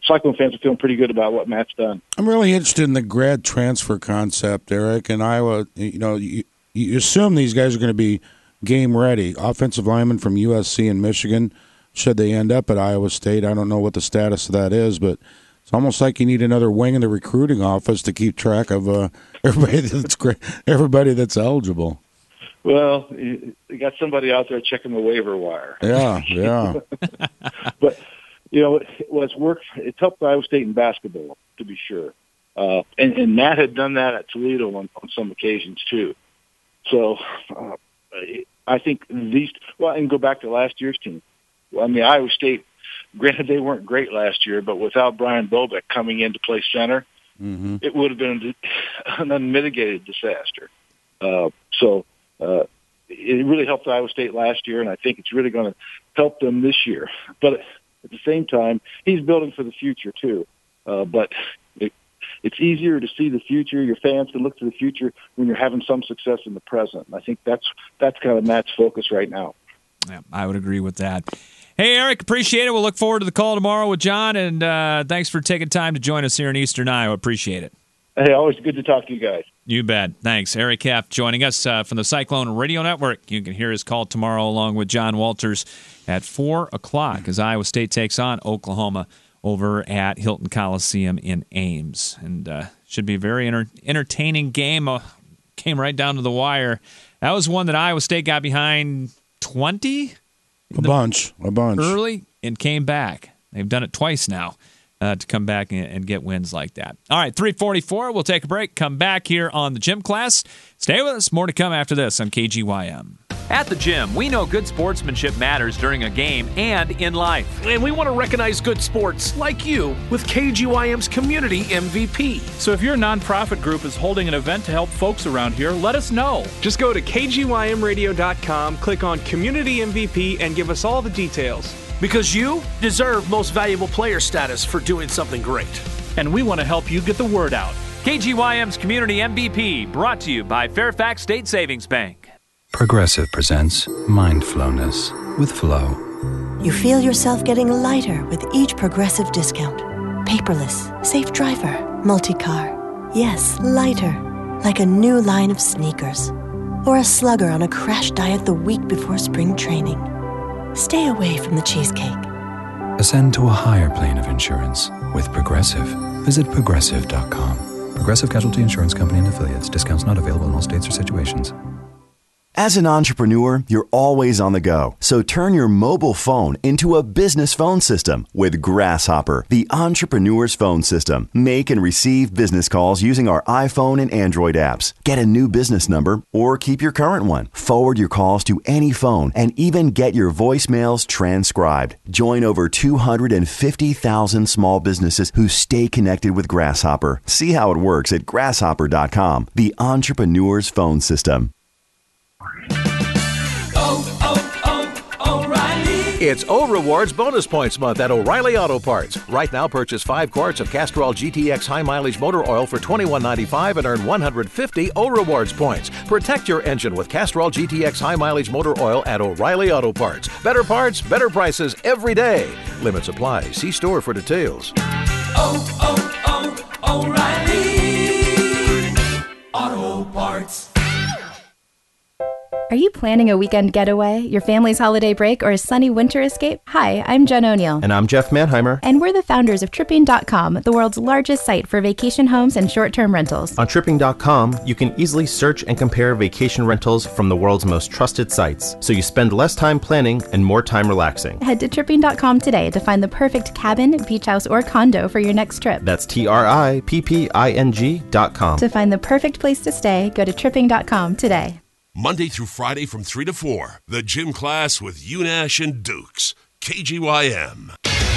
Cyclone fans are feeling pretty good about what Matt's done. I'm really interested in the grad transfer concept, Eric. In Iowa, you assume these guys are going to be game ready. Offensive linemen from USC and Michigan, should they end up at Iowa State. I don't know what the status of that is, but it's almost like you need another wing in the recruiting office to keep track of everybody that's eligible. Well, you got somebody out there checking the waiver wire. Yeah. But, it's helped Iowa State in basketball, to be sure. And Matt had done that at Toledo on some occasions, too. So I think and go back to last year's team. Well, Iowa State, granted they weren't great last year, but without Brian Bobeck coming in to play center, it would have been an unmitigated disaster. It really helped Iowa State last year, and I think it's really going to help them this year. But at the same time, he's building for the future, too. But it's easier to see the future. Your fans can look to the future when you're having some success in the present. And I think that's kind of Matt's focus right now. Yeah, I would agree with that. Hey, Eric, appreciate it. We'll look forward to the call tomorrow with John, and thanks for taking time to join us here in Eastern Iowa. Appreciate it. Hey, always good to talk to you guys. You bet. Thanks. Eric Heft joining us from the Cyclone Radio Network. You can hear his call tomorrow along with John Walters at 4 o'clock as Iowa State takes on Oklahoma over at Hilton Coliseum in Ames. And should be a very entertaining game. Came right down to the wire. That was one that Iowa State got behind 20? A bunch. Early and came back. They've done it twice now. To come back and get wins like that. All right, 3:44. We'll take a break. Come back here on the Gym Class. Stay with us. More to come after this on KGYM. At the gym, we know good sportsmanship matters during a game and in life. And we want to recognize good sports like you with KGYM's Community MVP. So if your nonprofit group is holding an event to help folks around here, let us know. Just go to KGYMradio.com, click on Community MVP, and give us all the details. Because you deserve Most Valuable Player status for doing something great. And we want to help you get the word out. KGYM's Community MVP, brought to you by Fairfax State Savings Bank. Progressive presents Mindfulness with Flow. You feel yourself getting lighter with each Progressive discount. Paperless, safe driver, multi-car. Yes, lighter, like a new line of sneakers. Or a slugger on a crash diet the week before spring training. Stay away from the cheesecake. Ascend to a higher plane of insurance with Progressive. Visit Progressive.com. Progressive Casualty Insurance Company and Affiliates. Discounts not available in all states or situations. As an entrepreneur, you're always on the go. So turn your mobile phone into a business phone system with Grasshopper, the entrepreneur's phone system. Make and receive business calls using our iPhone and Android apps. Get a new business number or keep your current one. Forward your calls to any phone and even get your voicemails transcribed. Join over 250,000 small businesses who stay connected with Grasshopper. See how it works at grasshopper.com, the entrepreneur's phone system. O'Reilly. It's O-Rewards Bonus Points Month at O'Reilly Auto Parts. Right now, purchase 5 quarts of Castrol GTX High Mileage Motor Oil for $21.95 and earn 150 O-Rewards points. Protect your engine with Castrol GTX High Mileage Motor Oil at O'Reilly Auto Parts. Better parts, better prices every day. Limits apply. See store for details. O'Reilly Auto Parts. Are you planning a weekend getaway, your family's holiday break, or a sunny winter escape? Hi, I'm Jen O'Neill. And I'm Jeff Manheimer. And we're the founders of Tripping.com, the world's largest site for vacation homes and short-term rentals. On Tripping.com, you can easily search and compare vacation rentals from the world's most trusted sites, so you spend less time planning and more time relaxing. Head to Tripping.com today to find the perfect cabin, beach house, or condo for your next trip. That's TRIPPING.com. To find the perfect place to stay, go to Tripping.com today. Monday through Friday from 3 to 4, the Gym Class with Unash and Dukes, KGYM.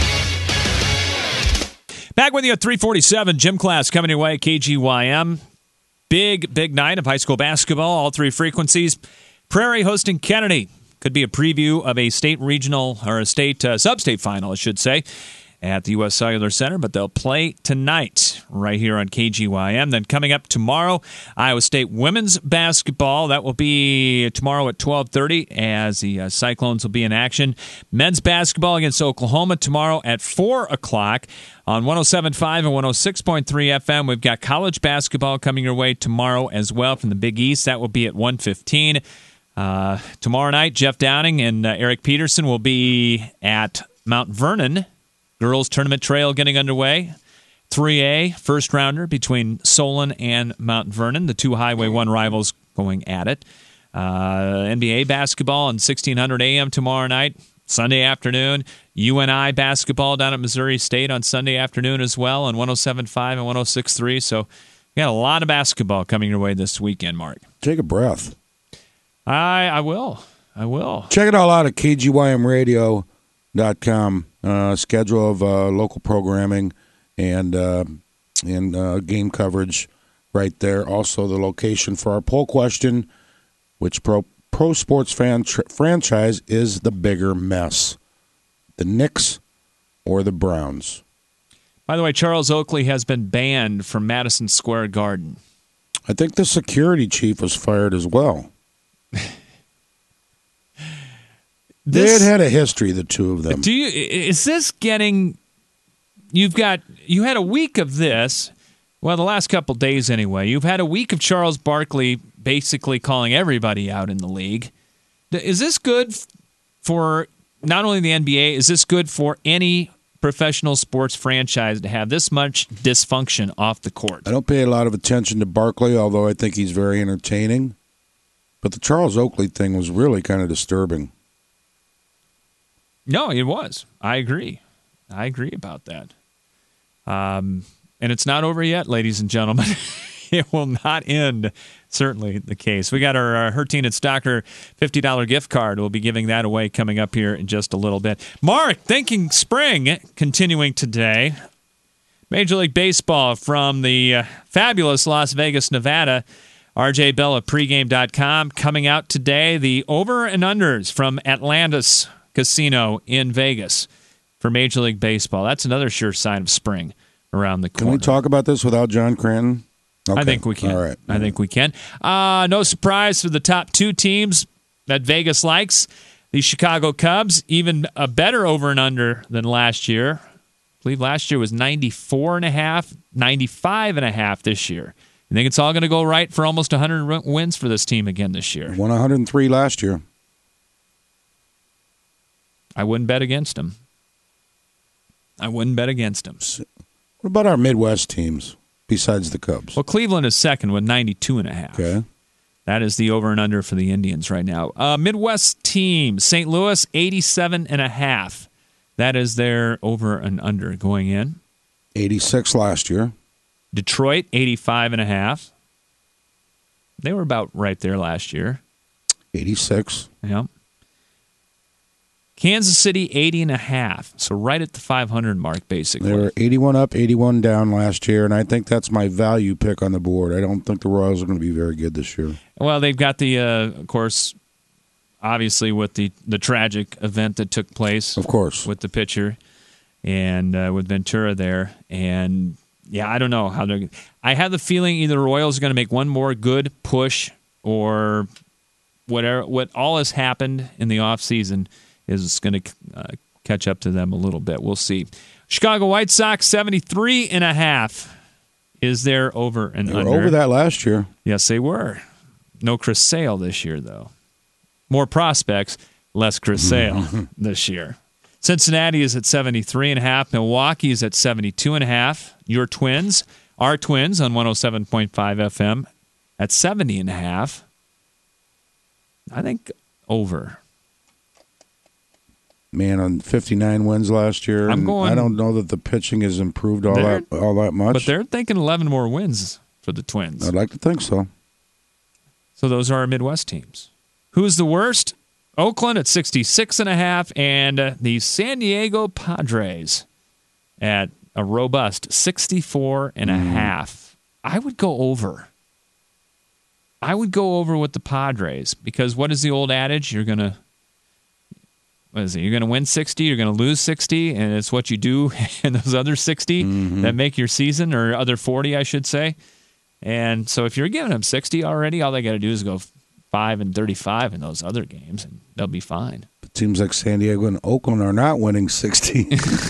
Back with you at 3:47, Gym Class coming your way, KGYM. Big night of high school basketball, all 3 frequencies. Prairie hosting Kennedy. Could be a preview of a state regional or a state sub-state final, I should say. at the U.S. Cellular Center, but they'll play tonight right here on KGYM. Then coming up tomorrow, Iowa State women's basketball. That will be tomorrow at 12:30 as the Cyclones will be in action. Men's basketball against Oklahoma tomorrow at 4 o'clock on 107.5 and 106.3 FM. We've got college basketball coming your way tomorrow as well from the Big East. That will be at 1:15. Tomorrow night, Jeff Downing and Eric Peterson will be at Mount Vernon. Girls Tournament Trail getting underway. 3A, first rounder between Solon and Mount Vernon, the two Highway 1 rivals going at it. NBA basketball on 1600 AM tomorrow night. Sunday afternoon, UNI basketball down at Missouri State on Sunday afternoon as well on 107.5 and 106.3. So we got a lot of basketball coming your way this weekend, Mark. Take a breath. I will. Check it all out at KGYMradio.com. Schedule of local programming and game coverage right there. Also, the location for our poll question, which pro sports franchise is the bigger mess, the Knicks or the Browns? By the way, Charles Oakley has been banned from Madison Square Garden. I think the security chief was fired as well. They had a history, the two of them. Is this getting? You had a week of this. Well, the last couple days anyway. You've had a week of Charles Barkley basically calling everybody out in the league. Is this good for not only the NBA? Is this good for any professional sports franchise to have this much dysfunction off the court? I don't pay a lot of attention to Barkley, although I think he's very entertaining. But the Charles Oakley thing was really kind of disturbing. No, it was. I agree about that. And it's not over yet, ladies and gentlemen. It will not end, certainly the case. We got our Herteen and Stocker $50 gift card. We'll be giving that away coming up here in just a little bit. Mark, thinking spring, continuing today. Major League Baseball from the fabulous Las Vegas, Nevada. RJ Bell of pregame.com coming out today. The over and unders from Atlantis Casino in Vegas for Major League Baseball. That's another sure sign of spring around the corner. Can we talk about this without John Cranton? Okay. I think we can. All right. I think we can. No surprise for the top two teams that Vegas likes. The Chicago Cubs, even a better over and under than last year. I believe last year was 94.5, 95.5 this year. You think it's all going to go right for almost 100 wins for this team again this year? Won 103 last year. I wouldn't bet against them. What about our Midwest teams besides the Cubs? Well, Cleveland is second with 92.5. Okay. That is the over and under for the Indians right now. Midwest team, St. Louis, 87.5. That is their over and under going in. 86 last year. Detroit, 85.5. They were about right there last year. 86. Yeah. Kansas City, 80.5. So right at the 500 mark, basically. They were 81 up, 81 down last year, and I think that's my value pick on the board. I don't think the Royals are going to be very good this year. Well, they've got the, of course, obviously with the tragic event that took place. Of course. With the pitcher and with Ventura there. And, yeah, I don't know how they're – I have the feeling either the Royals are going to make one more good push or whatever. What all has happened in the offseason is going to catch up to them a little bit. We'll see. Chicago White Sox, 73.5 is their over and under. They were over that last year. Yes, they were. No Chris Sale this year, though. More prospects, less Chris Sale this year. Cincinnati is at 73.5. Milwaukee is at 72.5. Your Twins, our Twins on 107.5 FM at 70.5. I think over. Man, on 59 wins last year, I don't know that the pitching has improved all that much. But they're thinking 11 more wins for the Twins. I'd like to think so. So those are our Midwest teams. Who's the worst? Oakland at 66.5, and the San Diego Padres at a robust 64.5. I would go over. I would go over with the Padres because what is the old adage? You're going to what is it? You're going to win 60, you're going to lose 60, and it's what you do in those other 60 that make your season, or other 40, I should say. And so if you're giving them 60 already, all they got to do is go 5-35 in those other games, and they'll be fine. It seems like San Diego and Oakland are not winning 60.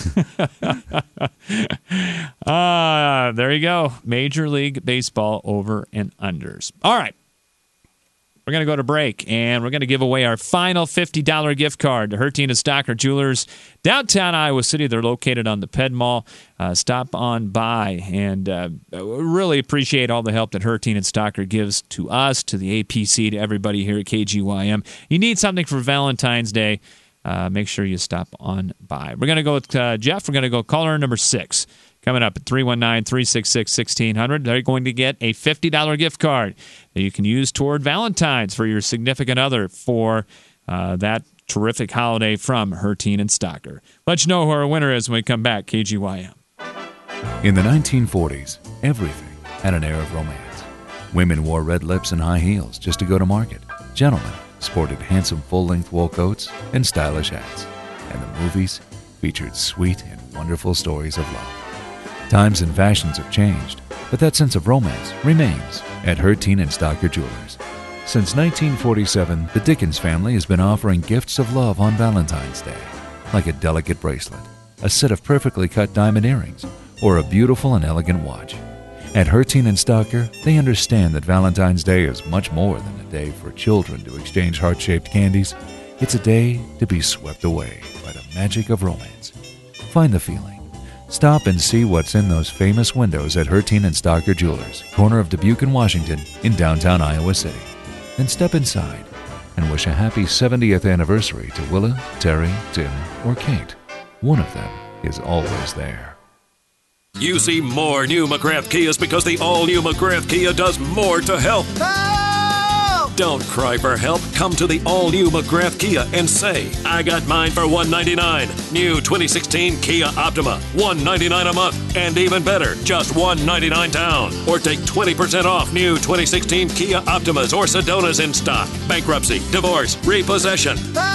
There you go. Major League Baseball over and unders. All right. We're going to go to break, and we're going to give away our final $50 gift card to Hertine and Stocker Jewelers, downtown Iowa City. They're located on the Ped Mall. Stop on by, and really appreciate all the help that Hertine and Stocker gives to us, to the APC, to everybody here at KGYM. You need something for Valentine's Day, make sure you stop on by. We're going to go with Jeff. We're going to go caller number 6. Coming up at 319-366-1600, they're going to get a $50 gift card that you can use toward Valentine's for your significant other for that terrific holiday from Hertine and Stocker. Let you know who our winner is when we come back, KGYM. In the 1940s, everything had an air of romance. Women wore red lips and high heels just to go to market. Gentlemen sported handsome full-length wool coats and stylish hats. And the movies featured sweet and wonderful stories of love. Times and fashions have changed, but that sense of romance remains at Hertine and Stocker Jewelers. Since 1947, the Dickens family has been offering gifts of love on Valentine's Day, like a delicate bracelet, a set of perfectly cut diamond earrings, or a beautiful and elegant watch. At Hertine and Stocker, they understand that Valentine's Day is much more than a day for children to exchange heart-shaped candies. It's a day to be swept away by the magic of romance. Find the feeling. Stop and see what's in those famous windows at Hertine and Stocker Jewelers, corner of Dubuque and Washington in downtown Iowa City. Then step inside and wish a happy 70th anniversary to Willa, Terry, Tim, or Kate. One of them is always there. You see more new McGrath Kias because the all-new McGrath Kia does more to help. Don't cry for help. Come to the all-new McGrath Kia and say, I got mine for $199. New 2016 Kia Optima, $199 a month. And even better, just $199 down. Or take 20% off new 2016 Kia Optimas or Sedonas in stock. Bankruptcy, divorce, repossession.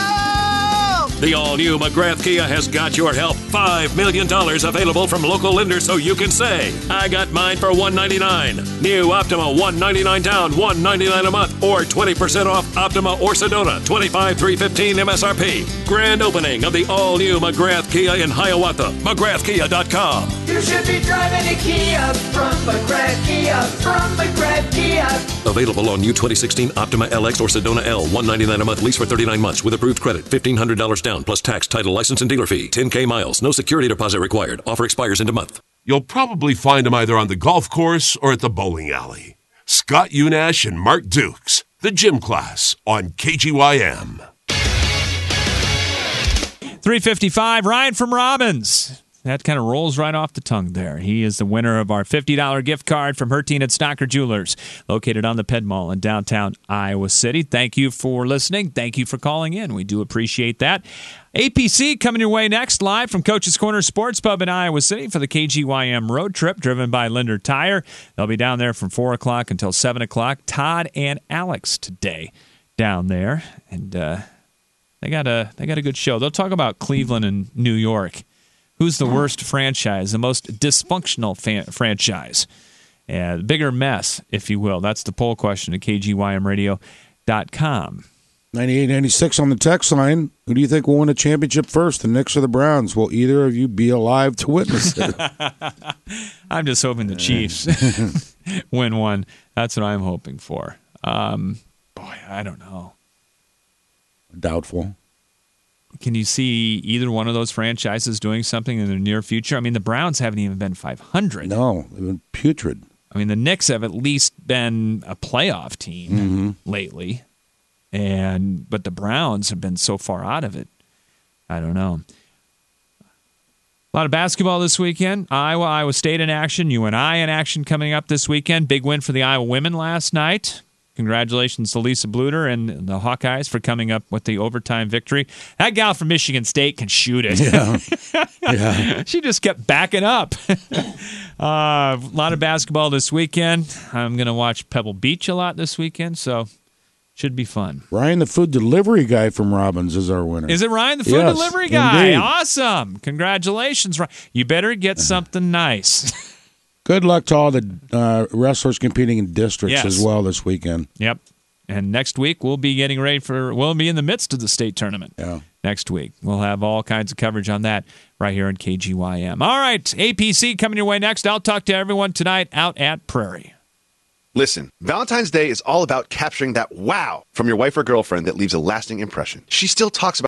The all-new McGrath Kia has got your help. $5 million available from local lenders, so you can say, I got mine for $199. New Optima, $199 down, $199 a month, or 20% off Optima or Sedona, $25,315 MSRP. Grand opening of the all-new McGrath Kia in Hiawatha. McGrathKia.com. You should be driving a Kia from McGrath Kia, from McGrath Kia. Available on new 2016 Optima LX or Sedona L, $199 a month, lease for 39 months with approved credit, $1,500 down, plus tax, title, license, and dealer fee. 10K miles. No security deposit required. Offer expires in a month. You'll probably find them either on the golf course or at the bowling alley. Scott Unash and Mark Dukes, the gym class on KGYM. 355, Ryan from Robbins. That kind of rolls right off the tongue there. He is the winner of our $50 gift card from Hertine and Stocker Jewelers, located on the Ped Mall in downtown Iowa City. Thank you for listening. Thank you for calling in. We do appreciate that. APC coming your way next, live from Coach's Corner Sports Pub in Iowa City for the KGYM road trip driven by Linder Tire. They'll be down there from 4 o'clock until 7 o'clock. Todd and Alex today down there. And they got a good show. They'll talk about Cleveland and New York. Who's the worst franchise, the most dysfunctional franchise? The bigger mess, if you will. That's the poll question at KGYMradio.com. 9896 on the text line. Who do you think will win a championship first, the Knicks or the Browns? Will either of you be alive to witness it? I'm just hoping the Chiefs win one. That's what I'm hoping for. Boy, I don't know. Doubtful. Can you see either one of those franchises doing something in the near future? I mean, the Browns haven't even been 500. No, they've been putrid. I mean, the Knicks have at least been a playoff team lately, but the Browns have been so far out of it. I don't know. A lot of basketball this weekend. Iowa State in action. UNI in action coming up this weekend. Big win for the Iowa women last night. Congratulations to Lisa Bluter and the Hawkeyes for coming up with the overtime victory. That gal from Michigan State can shoot it. Yeah. She just kept backing up. A lot of basketball this weekend. I'm going to watch Pebble Beach a lot this weekend, so Should be fun. Ryan, the food delivery guy from Robbins, is our winner. Is it Ryan, the food delivery guy? Indeed. Awesome. Congratulations, Ryan. You better get something nice. Good luck to all the wrestlers competing in districts as well this weekend. Yep. And next week, we'll be getting ready we'll be in the midst of the state tournament. Yeah. Next week. We'll have all kinds of coverage on that right here on KGYM. All right, APC coming your way next. I'll talk to everyone tonight out at Prairie. Listen, Valentine's Day is all about capturing that wow from your wife or girlfriend that leaves a lasting impression. She still talks about